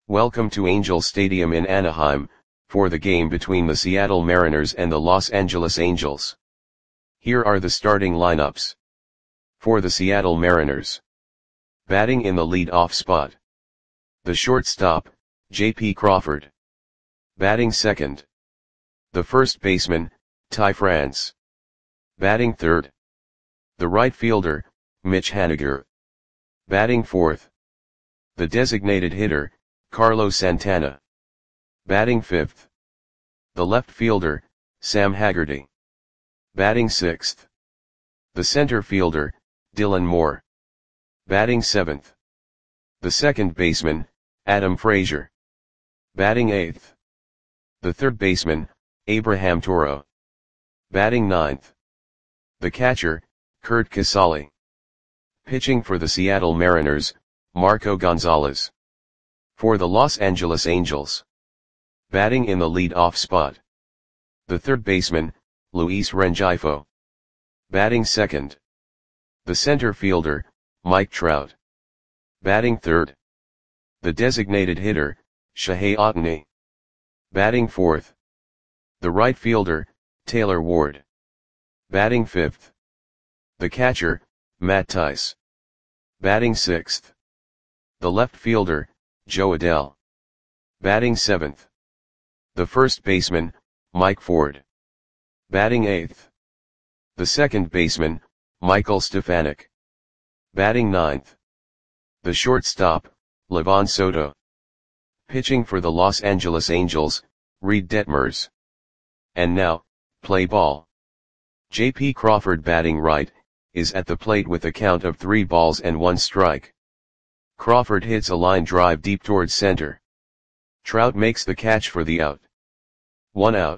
Welcome to Angel Stadium in Anaheim, for the game between the Seattle Mariners and the Los Angeles Angels. Here are the starting lineups. For the Seattle Mariners. Batting in the lead-off spot. The shortstop, J.P. Crawford. Batting second. The first baseman, Ty France. Batting third. The right fielder, Mitch Haniger. Batting fourth. The designated hitter, Carlos Santana. Batting fifth. The left fielder, Sam Haggerty. Batting sixth. The center fielder, Dylan Moore. Batting seventh. The second baseman, Adam Frazier. Batting eighth. The third baseman, Abraham Toro. Batting ninth. The catcher, Curt Casali. Pitching for the Seattle Mariners, Marco Gonzalez. For the Los Angeles Angels. Batting in the lead-off spot. The third baseman, Luis Rengifo. Batting second. The center fielder, Mike Trout. Batting third. The designated hitter, Shohei Ohtani. Batting fourth. The right fielder, Taylor Ward. Batting fifth. The catcher, Matt Thaiss. Batting sixth. The left fielder, Joe Adell. Batting seventh. The first baseman, Mike Ford. Batting eighth. The second baseman, Michael Stefanik. Batting ninth. The shortstop, Livan Soto. Pitching for the Los Angeles Angels, Reed Detmers. And now, play ball. J.P. Crawford batting right, is at the plate with a count of 3 balls and 1 strike. Crawford hits a line drive deep towards center. Trout makes the catch for the out. 1 out.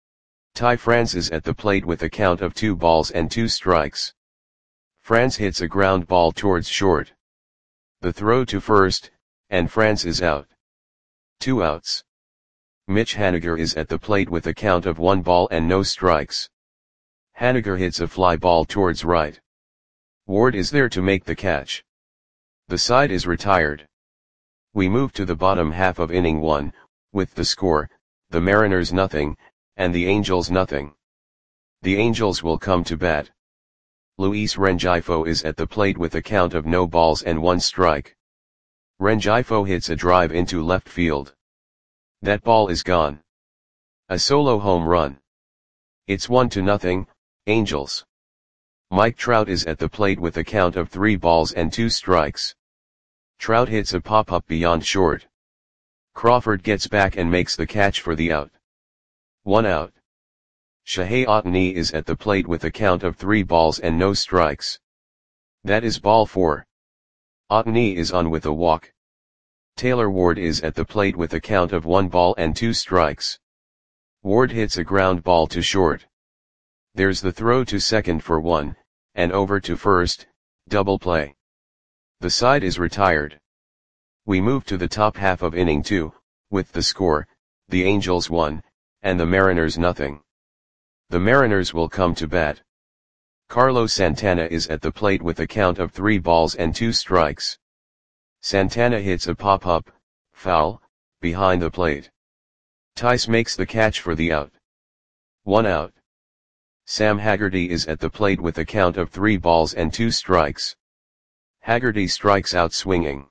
Ty France is at the plate with a count of 2 balls and 2 strikes. France hits a ground ball towards short. The throw to first, and France is out. 2 outs. Mitch Haniger is at the plate with a count of 1 ball and no strikes. Haniger hits a fly ball towards right. Ward is there to make the catch. The side is retired. We move to the bottom half of inning 1, with the score, the Mariners 0, and the Angels 0. The Angels will come to bat. Luis Rengifo is at the plate with a count of no balls and 1 strike. Rengifo hits a drive into left field. That ball is gone. A solo home run. It's 1-0, Angels. Mike Trout is at the plate with a count of 3 balls and 2 strikes. Trout hits a pop-up beyond short. Crawford gets back and makes the catch for the out. 1 out. Shohei Ohtani is at the plate with a count of 3 balls and no strikes. That is ball 4. Ohtani is on with a walk. Taylor Ward is at the plate with a count of 1 ball and 2 strikes. Ward hits a ground ball to short. There's the throw to second for 1, and over to first, double play. The side is retired. We move to the top half of inning 2, with the score, the Angels 1, and the Mariners 0. The Mariners will come to bat. Carlos Santana is at the plate with a count of 3 balls and 2 strikes. Santana hits a pop-up, foul, behind the plate. Thaiss makes the catch for the out. 1 out. Sam Haggerty is at the plate with a count of 3 balls and 2 strikes. Haggerty strikes out swinging.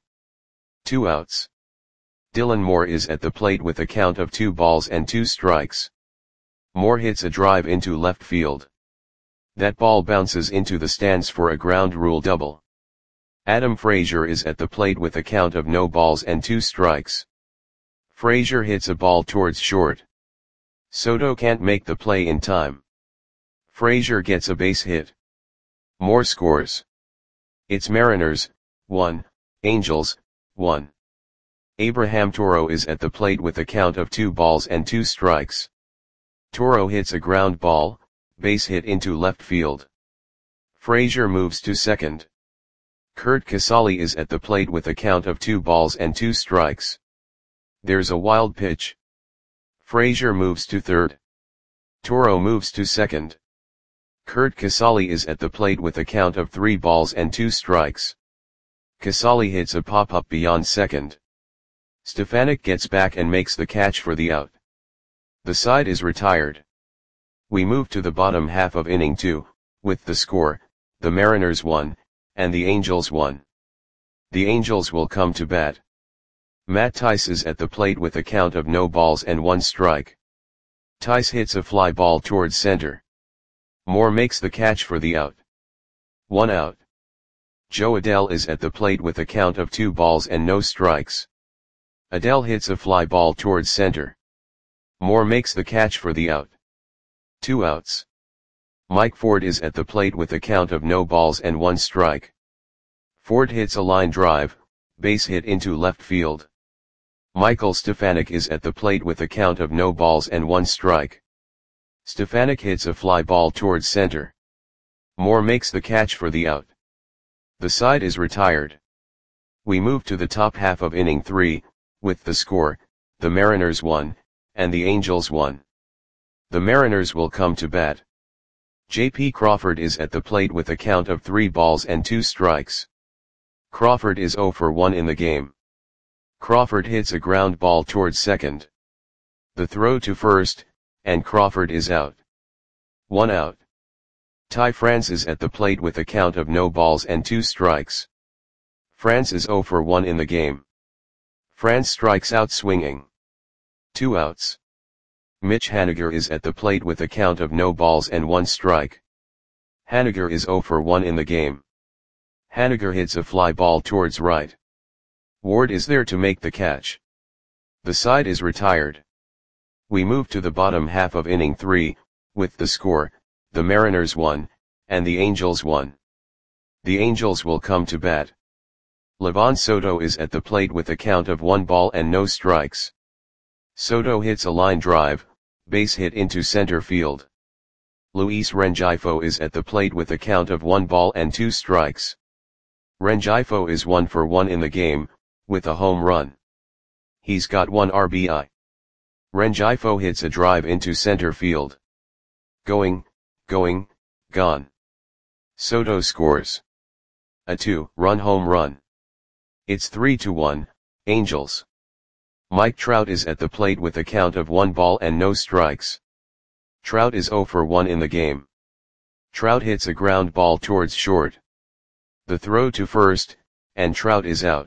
2 outs. Dylan Moore is at the plate with a count of 2 balls and 2 strikes. Moore hits a drive into left field. That ball bounces into the stands for a ground rule double. Adam Frazier is at the plate with a count of no balls and 2 strikes. Frazier hits a ball towards short. Soto can't make the play in time. Frazier gets a base hit. Moore scores. It's Mariners, 1, Angels, 1. Abraham Toro is at the plate with a count of 2 balls and 2 strikes. Toro hits a ground ball, base hit into left field. Frazier moves to second. Curt Casali is at the plate with a count of 2 balls and 2 strikes. There's a wild pitch. Frazier moves to third. Toro moves to second. Curt Casali is at the plate with a count of 3 balls and 2 strikes. Casali hits a pop-up beyond second. Stefanik gets back and makes the catch for the out. The side is retired. We move to the bottom half of inning 2, with the score, the Mariners 1, and the Angels 1. The Angels will come to bat. Matt Thaiss is at the plate with a count of no balls and 1 strike. Thaiss hits a fly ball towards center. Moore makes the catch for the out. 1 out. Joe Adell is at the plate with a count of 2 balls and no strikes. Adell hits a fly ball towards center. Moore makes the catch for the out. 2 outs. Mike Ford is at the plate with a count of no balls and 1 strike. Ford hits a line drive, base hit into left field. Michael Stefanik is at the plate with a count of no balls and 1 strike. Stefanik hits a fly ball towards center. Moore makes the catch for the out. The side is retired. We move to the top half of inning 3, with the score, the Mariners 1, and the Angels 1. The Mariners will come to bat. J.P. Crawford is at the plate with a count of 3 balls and 2 strikes. Crawford is 0 for 1 in the game. Crawford hits a ground ball towards second. The throw to first, and Crawford is out. 1 out. Ty France is at the plate with a count of no balls and 2 strikes. France is 0 for 1 in the game. France strikes out swinging. 2 outs. Mitch Haniger is at the plate with a count of no balls and 1 strike. Haniger is 0 for 1 in the game. Haniger hits a fly ball towards right. Ward is there to make the catch. The side is retired. We move to the bottom half of inning 3, with the score, the Mariners 1, and the Angels 1. The Angels will come to bat. Livan Soto is at the plate with a count of 1 ball and no strikes. Soto hits a line drive, base hit into center field. Luis Rengifo is at the plate with a count of 1 ball and 2 strikes. Rengifo is 1 for 1 in the game, with a home run. He's got 1 RBI. Rengifo hits a drive into center field. Going, gone. Soto scores a 2-run home run. It's 3-1, Angels. Mike Trout is at the plate with a count of 1 ball and no strikes. Trout is 0 for 1 in the game. Trout hits a ground ball towards short. The throw to first, and Trout is out.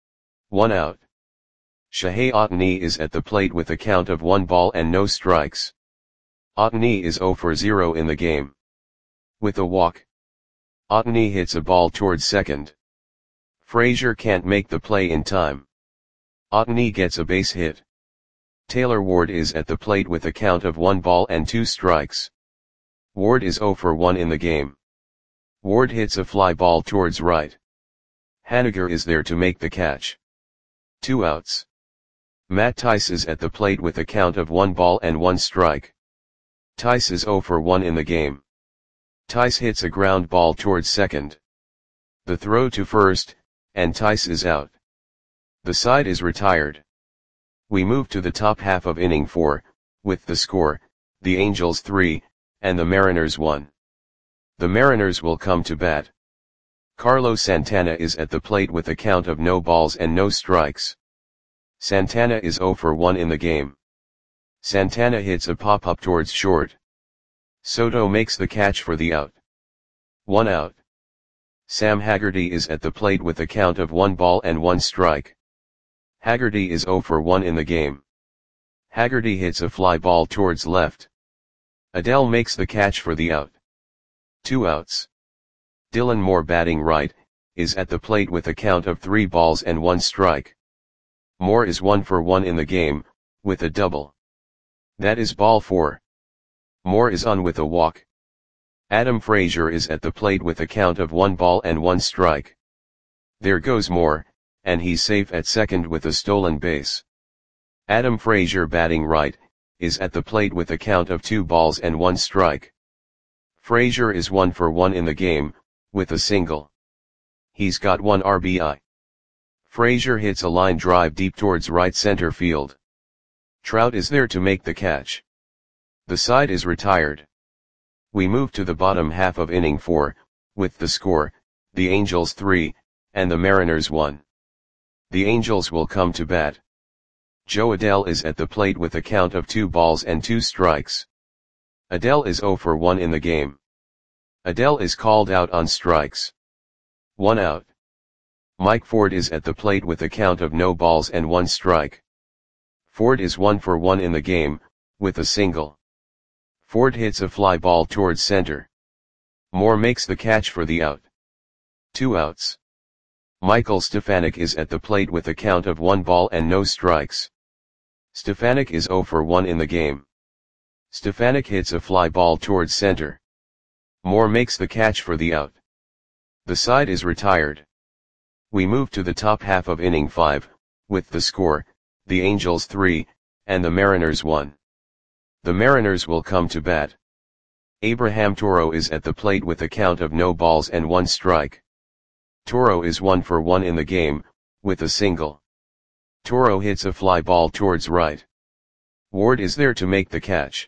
1 out. Shohei Ohtani is at the plate with a count of 1 ball and no strikes. Ohtani is 0 for 0 in the game. With a walk. Ohtani hits a ball towards second. Frazier can't make the play in time. Ohtani gets a base hit. Taylor Ward is at the plate with a count of 1 ball and 2 strikes. Ward is 0 for 1 in the game. Ward hits a fly ball towards right. Haniger is there to make the catch. 2 outs. Matt Thaiss is at the plate with a count of 1 ball and 1 strike. Thaiss is 0 for 1 in the game. Thaiss hits a ground ball towards second. The throw to first, and Thaiss is out. The side is retired. We move to the top half of inning 4, with the score, the Angels 3, and the Mariners 1. The Mariners will come to bat. Carlos Santana is at the plate with a count of no balls and no strikes. Santana is 0 for 1 in the game. Santana hits a pop-up towards short. Soto makes the catch for the out. 1 out. Sam Haggerty is at the plate with a count of 1 ball and 1 strike. Haggerty is 0 for 1 in the game. Haggerty hits a fly ball towards left. Adell makes the catch for the out. 2 outs. Dylan Moore, batting right, is at the plate with a count of 3 balls and 1 strike. Moore is 1 for 1 in the game, with a double. That is ball 4. Moore is on with a walk. Adam Frazier is at the plate with a count of 1 ball and 1 strike. There goes Moore, and he's safe at second with a stolen base. Adam Frazier, batting right, is at the plate with a count of 2 balls and 1 strike. Frazier is 1 for 1 in the game, with a single. He's got 1 RBI. Frazier hits a line drive deep towards right center field. Trout is there to make the catch. The side is retired. We move to the bottom half of inning 4, with the score, the Angels 3, and the Mariners 1. The Angels will come to bat. Jo Adell is at the plate with a count of 2 balls and 2 strikes. Adell is 0 for 1 in the game. Adell is called out on strikes. 1 out. Mike Ford is at the plate with a count of no balls and 1 strike. Ford is 1 for 1 in the game, with a single. Ford hits a fly ball towards center. Moore makes the catch for the out. 2 outs. Michael Stefanik is at the plate with a count of 1 ball and no strikes. Stefanik is 0 for 1 in the game. Stefanik hits a fly ball towards center. Moore makes the catch for the out. The side is retired. We move to the top half of inning 5, with the score, the Angels 3, and the Mariners 1. The Mariners will come to bat. Abraham Toro is at the plate with a count of no balls and 1 strike. Toro is 1 for 1 in the game, with a single. Toro hits a fly ball towards right. Ward is there to make the catch.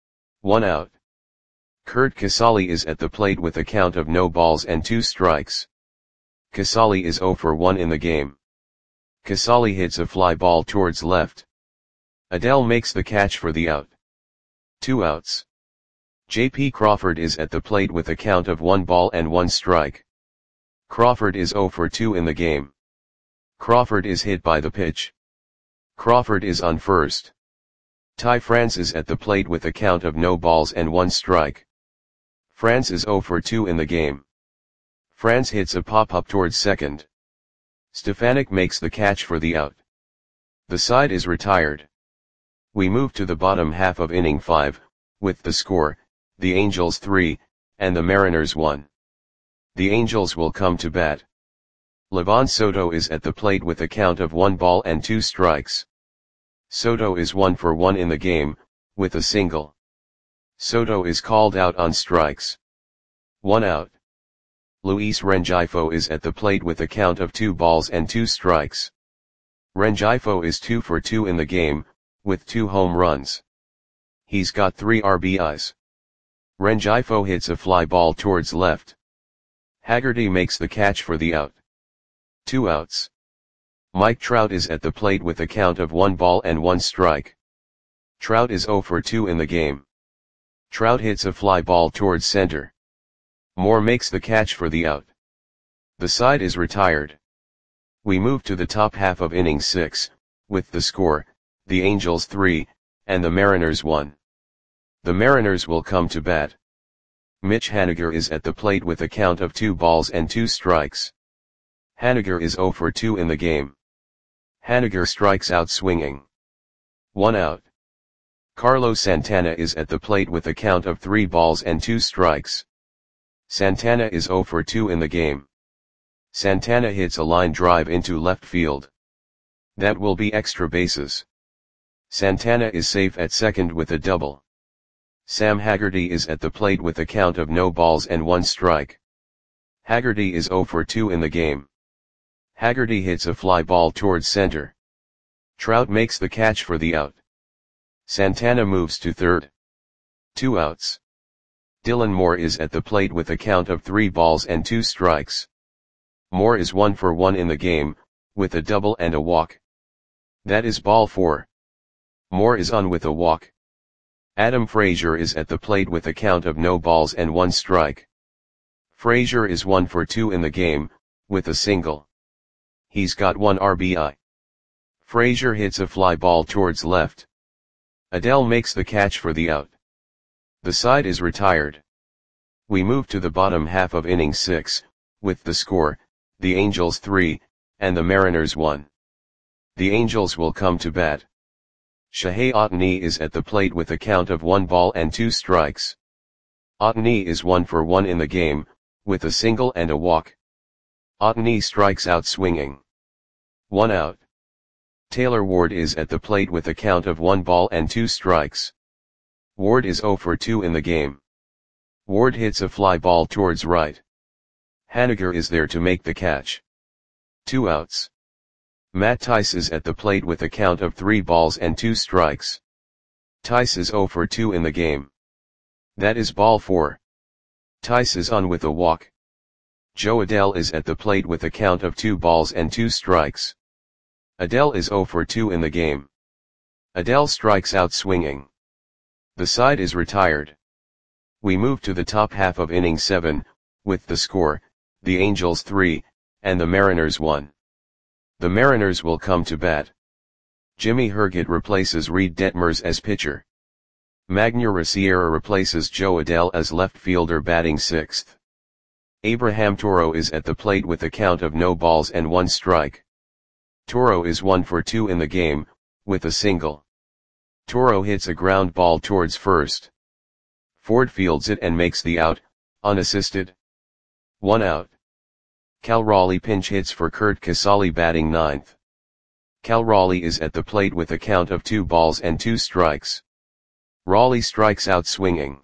1 out. Curt Casali is at the plate with a count of no balls and 2 strikes. Casali is 0 for 1 in the game. Casali hits a fly ball towards left. Adell makes the catch for the out. 2 outs. J.P. Crawford is at the plate with a count of 1 ball and 1 strike. Crawford is 0 for 2 in the game. Crawford is hit by the pitch. Crawford is on first. Ty France is at the plate with a count of no balls and 1 strike. France is 0 for 2 in the game. France hits a pop-up towards second. Stefanik makes the catch for the out. The side is retired. We move to the bottom half of inning 5, with the score, the Angels 3, and the Mariners 1. The Angels will come to bat. Livan Soto is at the plate with a count of 1 ball and 2 strikes. Soto is 1 for 1 in the game, with a single. Soto is called out on strikes. 1 out. Luis Rengifo is at the plate with a count of 2 balls and 2 strikes. Rengifo is 2 for 2 in the game, with 2 home runs. He's got 3 RBIs. Rengifo hits a fly ball towards left. Haggerty makes the catch for the out. 2 outs. Mike Trout is at the plate with a count of 1 ball and 1 strike. Trout is 0 for 2 in the game. Trout hits a fly ball towards center. Moore makes the catch for the out. The side is retired. We move to the top half of inning 6, with the score, the Angels 3, and the Mariners 1. The Mariners will come to bat. Mitch Haniger is at the plate with a count of 2 balls and 2 strikes. Haniger is 0 for 2 in the game. Haniger strikes out swinging. 1 out. Carlos Santana is at the plate with a count of 3 balls and 2 strikes. Santana is 0 for 2 in the game. Santana hits a line drive into left field. That will be extra bases. Santana is safe at second with a double. Sam Haggerty is at the plate with a count of no balls and 1 strike. Haggerty is 0 for 2 in the game. Haggerty hits a fly ball towards center. Trout makes the catch for the out. Santana moves to third. 2 outs. Dylan Moore is at the plate with a count of 3 balls and 2 strikes. Moore is 1 for 1 in the game, with a double and a walk. That is ball 4. Moore is on with a walk. Adam Frazier is at the plate with a count of no balls and 1 strike. Frazier is 1 for 2 in the game, with a single. He's got 1 RBI. Frazier hits a fly ball towards left. Adell makes the catch for the out. The side is retired. We move to the bottom half of inning 6, with the score, the Angels 3, and the Mariners 1. The Angels will come to bat. Shohei Ohtani is at the plate with a count of 1 ball and 2 strikes. Ohtani is 1 for 1 in the game, with a single and a walk. Ohtani strikes out swinging. 1 out. Taylor Ward is at the plate with a count of 1 ball and 2 strikes. Ward is 0 for 2 in the game. Ward hits a fly ball towards right. Haniger is there to make the catch. 2 outs. Matt Tice is at the plate with a count of 3 balls and 2 strikes. Tice is 0 for 2 in the game. That is ball 4. Tice is on with a walk. Jo Adell is at the plate with a count of 2 balls and 2 strikes. Adell is 0 for 2 in the game. Adele strikes out swinging. The side is retired. We move to the top half of inning 7, with the score, the Angels 3, and the Mariners 1. The Mariners will come to bat. Jimmy Herget replaces Reed Detmers as pitcher. Magneuris Sierra replaces Joe Adell as left fielder batting 6th. Abraham Toro is at the plate with a count of no balls and 1 strike. Toro is 1 for 2 in the game, with a single. Toro hits a ground ball towards first. Ford fields it and makes the out, unassisted. 1 out. Cal Raleigh pinch hits for Curt Casali batting 9th. Cal Raleigh is at the plate with a count of 2 balls and 2 strikes. Raleigh strikes out swinging.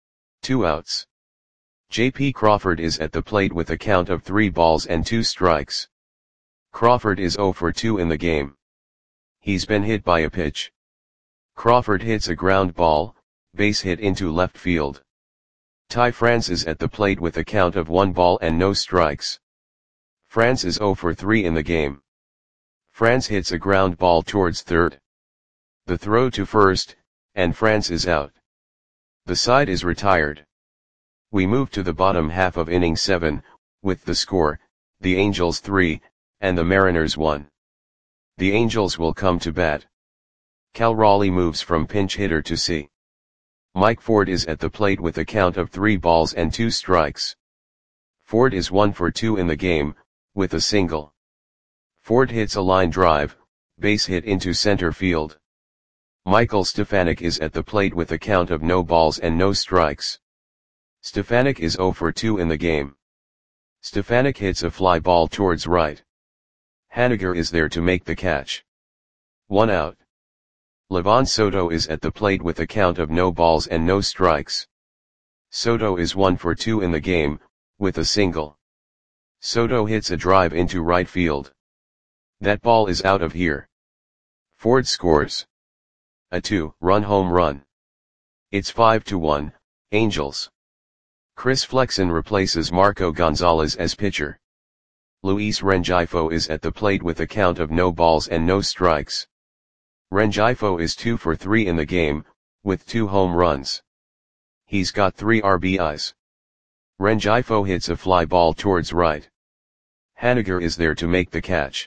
2 outs. J.P. Crawford is at the plate with a count of 3 balls and 2 strikes. Crawford is 0 for 2 in the game. He's been hit by a pitch. Crawford hits a ground ball, base hit into left field. Ty France is at the plate with a count of 1 ball and no strikes. France is 0 for 3 in the game. France hits a ground ball towards third. The throw to first, and France is out. The side is retired. We move to the bottom half of inning 7, with the score, the Angels 3, and the Mariners 1. The Angels will come to bat. Cal Raleigh moves from pinch hitter to C. Mike Ford is at the plate with a count of 3 balls and 2 strikes. Ford is 1 for 2 in the game, with a single. Ford hits a line drive, base hit into center field. Michael Stefanic is at the plate with a count of no balls and no strikes. Stefanic is 0 for 2 in the game. Stefanic hits a fly ball towards right. Haniger is there to make the catch. 1 out. Livan Soto is at the plate with a count of no balls and no strikes. Soto is 1 for 2 in the game, with a single. Soto hits a drive into right field. That ball is out of here. Ford scores a 2-run home run. It's 5-1, Angels. Chris Flexen replaces Marco Gonzalez as pitcher. Luis Rengifo is at the plate with a count of no balls and no strikes. Rengifo is 2 for 3 in the game, with 2 home runs. He's got 3 RBIs. Rengifo hits a fly ball towards right. Haniger is there to make the catch.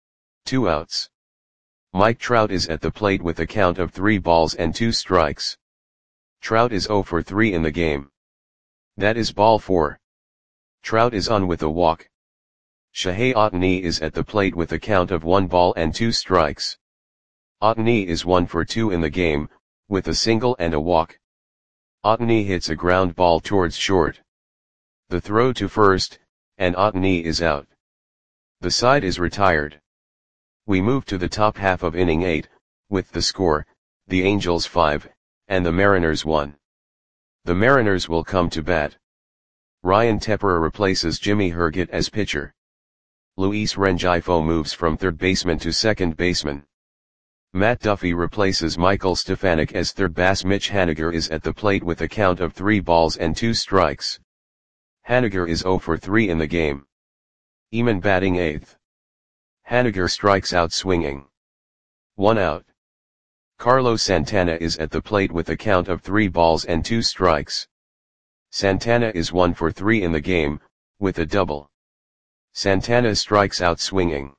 2 outs. Mike Trout is at the plate with a count of 3 balls and 2 strikes. Trout is 0 for 3 in the game. That is ball 4. Trout is on with a walk. Shohei Ohtani is at the plate with a count of 1 ball and 2 strikes. Ohtani is 1 for 2 in the game, with a single and a walk. Ohtani hits a ground ball towards short. The throw to first, and Ohtani is out. The side is retired. We move to the top half of inning 8, with the score, the Angels 5, and the Mariners 1. The Mariners will come to bat. Ryan Tepera replaces Jimmy Herget as pitcher. Luis Rengifo moves from third baseman to second baseman. Matt Duffy replaces Michael Stefanic as third base. Mitch Haniger is at the plate with a count of 3 balls and 2 strikes. Haniger is 0 for 3 in the game. Eman batting 8th. Haniger strikes out swinging. 1 out. Carlos Santana is at the plate with a count of 3 balls and 2 strikes. Santana is 1 for 3 in the game, with a double. Santana strikes out swinging.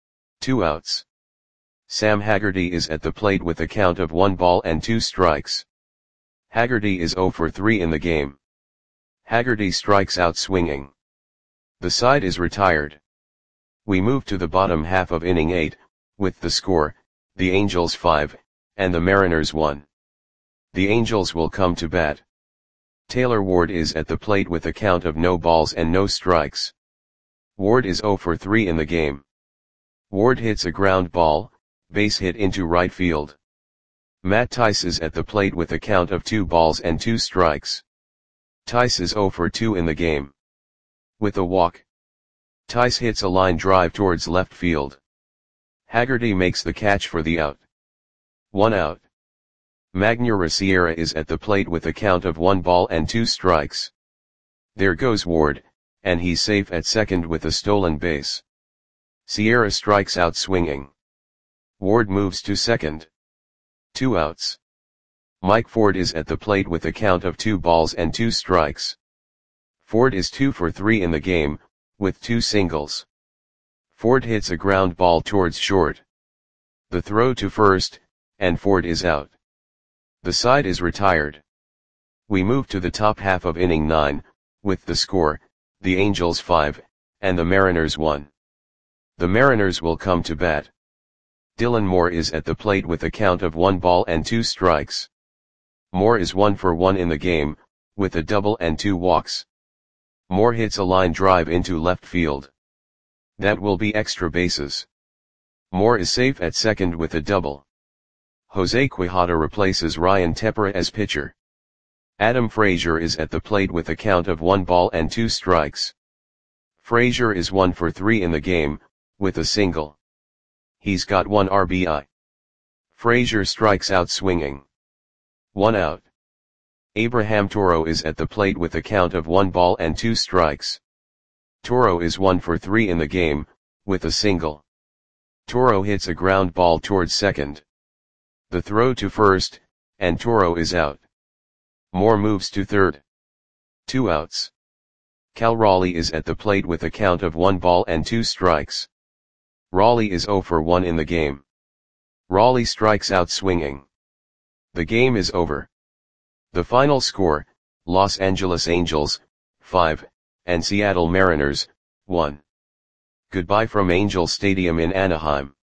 2 outs. Sam Haggerty is at the plate with a count of 1 ball and 2 strikes. Haggerty is 0 for 3 in the game. Haggerty strikes out swinging. The side is retired. We move to the bottom half of inning 8, with the score, the Angels 5, and the Mariners 1. The Angels will come to bat. Taylor Ward is at the plate with a count of no balls and no strikes. Ward is 0 for 3 in the game. Ward hits a ground ball, base hit into right field. Matt Tice is at the plate with a count of 2 balls and 2 strikes. Tice is 0 for 2 in the game. With a walk. Tice hits a line drive towards left field. Haggerty makes the catch for the out. 1 out. Magneuris Sierra is at the plate with a count of 1 ball and 2 strikes. There goes Ward, and he's safe at second with a stolen base. Sierra strikes out swinging. Ward moves to second. 2 outs. Mike Ford is at the plate with a count of 2 balls and 2 strikes. Ford is 2 for 3 in the game, with 2 singles. Ford hits a ground ball towards short. The throw to first, and Ford is out. The side is retired. We move to the top half of inning 9, with the score, the Angels 5, and the Mariners 1. The Mariners will come to bat. Dylan Moore is at the plate with a count of 1 ball and 2 strikes. Moore is 1 for 1 in the game, with a double and 2 walks. Moore hits a line drive into left field. That will be extra bases. Moore is safe at second with a double. Jose Quijada replaces Ryan Tepera as pitcher. Adam Frazier is at the plate with a count of 1 ball and 2 strikes. Frazier is 1 for 3 in the game, with a single. He's got 1 RBI. Frazier strikes out swinging. 1 out. Abraham Toro is at the plate with a count of 1 ball and 2 strikes. Toro is 1 for 3 in the game, with a single. Toro hits a ground ball towards second. The throw to first, and Toro is out. Moore moves to third. 2 outs. Cal Raleigh is at the plate with a count of 1 ball and 2 strikes. Raleigh is 0 for 1 in the game. Raleigh strikes out swinging. The game is over. The final score, Los Angeles Angels, 5, and Seattle Mariners, 1. Goodbye from Angel Stadium in Anaheim.